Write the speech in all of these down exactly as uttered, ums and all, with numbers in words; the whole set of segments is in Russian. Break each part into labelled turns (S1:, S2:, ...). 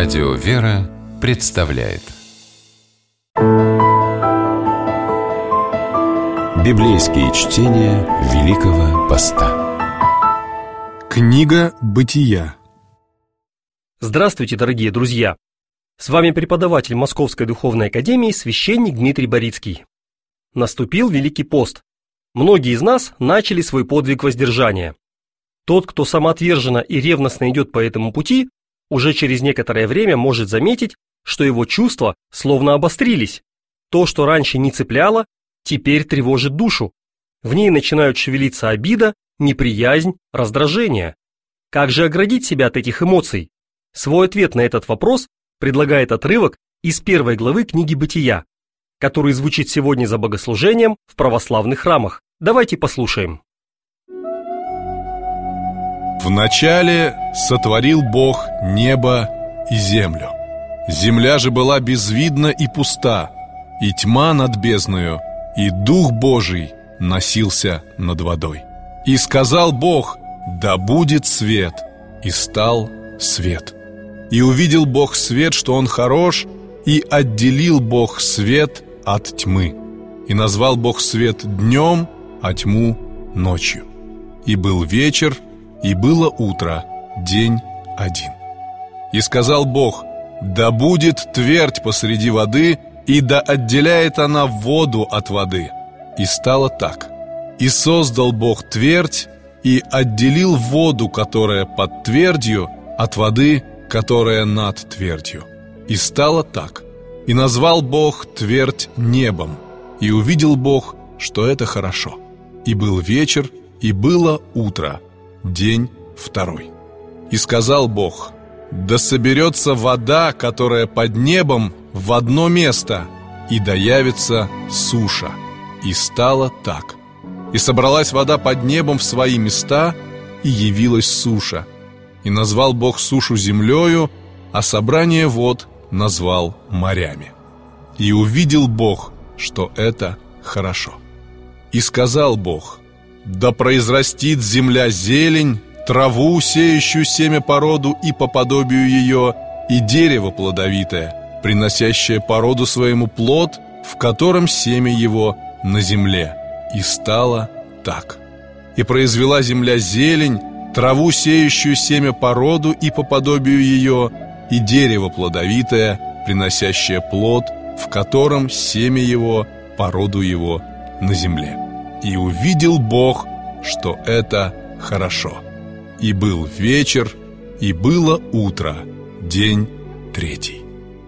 S1: Радио «Вера» представляет Библейские чтения Великого Поста.
S2: Книга Бытия.
S3: Здравствуйте, дорогие друзья! С вами преподаватель Московской Духовной Академии священник Дмитрий Борицкий. Наступил Великий пост. Многие из нас начали свой подвиг воздержания. Тот, кто самоотверженно и ревностно идет по этому пути, уже через некоторое время может заметить, что его чувства словно обострились. То, что раньше не цепляло, теперь тревожит душу. В ней начинают шевелиться обида, неприязнь, раздражение. Как же оградить себя от этих эмоций? Свой ответ на этот вопрос предлагает отрывок из первой главы книги Бытия, который звучит сегодня за богослужением в православных храмах. Давайте послушаем.
S2: Вначале сотворил Бог небо и землю. Земля же была безвидна и пуста, и тьма над бездною, и Дух Божий носился над водой. И сказал Бог: да будет свет, и стал свет. И увидел Бог свет, что он хорош, и отделил Бог свет от тьмы. И назвал Бог свет днем, а тьму ночью. И был вечер, и было утро, день один. И сказал Бог: да будет твердь посреди воды, и да отделяет она воду от воды. И стало так. И создал Бог твердь, и отделил воду, которая под твердью, от воды, которая над твердью. И стало так. И назвал Бог твердь небом. И увидел Бог, что это хорошо. И был вечер, и было утро, день второй. И сказал Бог: да соберется вода, которая под небом, в одно место, и да явится суша. И стало так. И собралась вода под небом в свои места, и явилась суша. И назвал Бог сушу землею, а собрание вод назвал морями. И увидел Бог, что это хорошо. И сказал Бог: да произрастит земля зелень, траву, сеющую семя по роду и по подобию ее, и дерево плодовитое, приносящее по роду своему плод, в котором семя его на земле. И стало так. И произвела земля зелень, траву, сеющую семя по роду и по подобию ее, и дерево плодовитое, приносящее плод, в котором семя его по роду его на земле. И увидел Бог, что это хорошо. И был вечер, и было утро, день третий.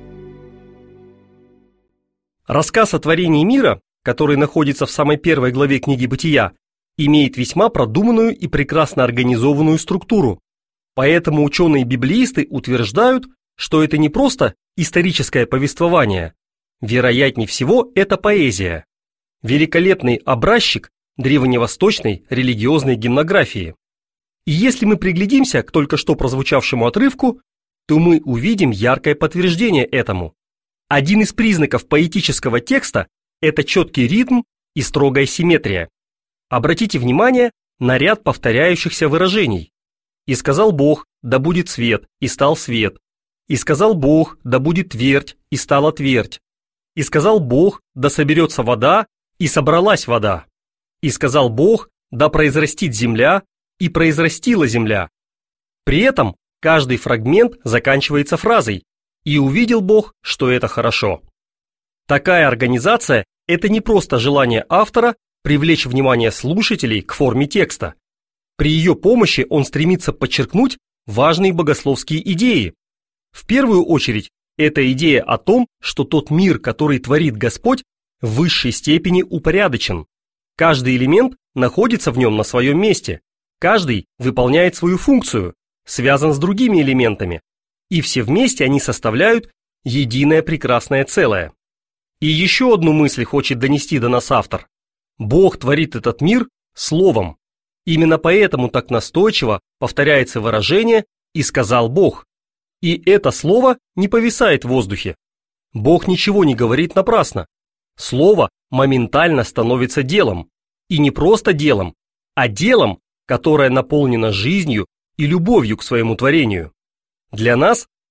S3: Рассказ о творении мира, который находится в самой первой главе книги Бытия, имеет весьма продуманную и прекрасно организованную структуру. Поэтому ученые-библеисты утверждают, что это не просто историческое повествование. Вероятнее всего, это поэзия. Великолепный образчик древневосточной религиозной гимнографии. И если мы приглядимся к только что прозвучавшему отрывку, то мы увидим яркое подтверждение этому. Один из признаков поэтического текста – это четкий ритм и строгая симметрия. Обратите внимание на ряд повторяющихся выражений. «И сказал Бог, да будет свет, и стал свет. И сказал Бог, да будет твердь, и стала твердь. И сказал Бог, да соберется вода, и собралась вода. И сказал Бог, да произрастит земля, и произрастила земля». При этом каждый фрагмент заканчивается фразой «И увидел Бог, что это хорошо». Такая организация – это не просто желание автора привлечь внимание слушателей к форме текста. При ее помощи он стремится подчеркнуть важные богословские идеи. В первую очередь, это идея о том, что тот мир, который творит Господь, в высшей степени упорядочен. Каждый элемент находится в нем на своем месте, каждый выполняет свою функцию, связан с другими элементами, и все вместе они составляют единое прекрасное целое. И еще одну мысль хочет донести до нас автор. Бог творит этот мир словом. Именно поэтому так настойчиво повторяется выражение «и сказал Бог». И это слово не повисает в воздухе. Бог ничего не говорит напрасно. Слово моментально становится делом. И не просто делом, а делом, которое наполнено жизнью и любовью к своему творению. Для нас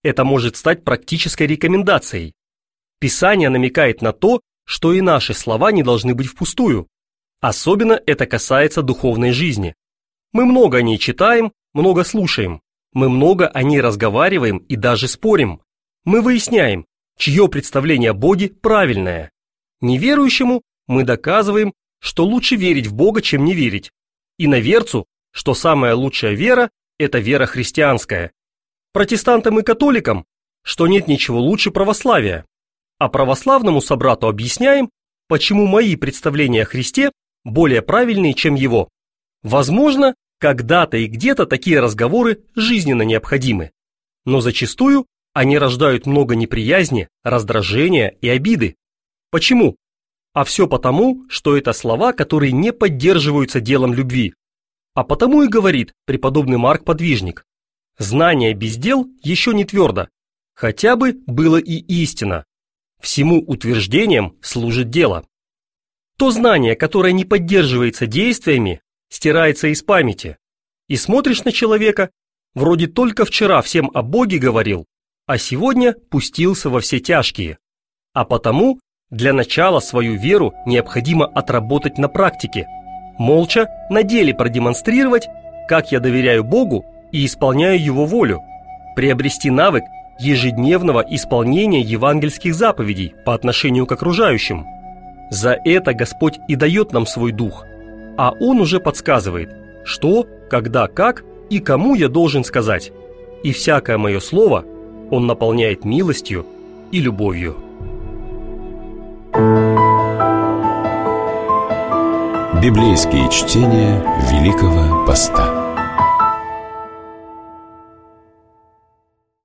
S3: это может стать практической рекомендацией. Писание намекает на то, что и наши слова не должны быть впустую. Особенно это касается духовной жизни. Мы много о ней читаем, много слушаем. Мы много о ней разговариваем и даже спорим. Мы выясняем, чье представление о Боге правильное. Неверующему мы доказываем, что лучше верить в Бога, чем не верить. Иноверцу, что самая лучшая вера – это вера христианская. Протестантам и католикам, что нет ничего лучше православия. А православному собрату объясняем, почему мои представления о Христе более правильные, чем его. Возможно, когда-то и где-то такие разговоры жизненно необходимы. Но зачастую они рождают много неприязни, раздражения и обиды. Почему? А все потому, что это слова, которые не поддерживаются делом любви. А потому и говорит преподобный Марк Подвижник: знание без дел еще не твердо, хотя бы было и истина. Всему утверждением служит дело. То знание, которое не поддерживается действиями, стирается из памяти. И смотришь на человека, вроде только вчера всем о Боге говорил, а сегодня пустился во все тяжкие. А потому для начала свою веру необходимо отработать на практике, молча на деле продемонстрировать, как я доверяю Богу и исполняю Его волю, приобрести навык ежедневного исполнения евангельских заповедей по отношению к окружающим. За это Господь и дает нам свой дух, а Он уже подсказывает, что, когда, как и кому я должен сказать, и всякое мое слово Он наполняет милостью и любовью.
S1: Библейские чтения Великого Поста.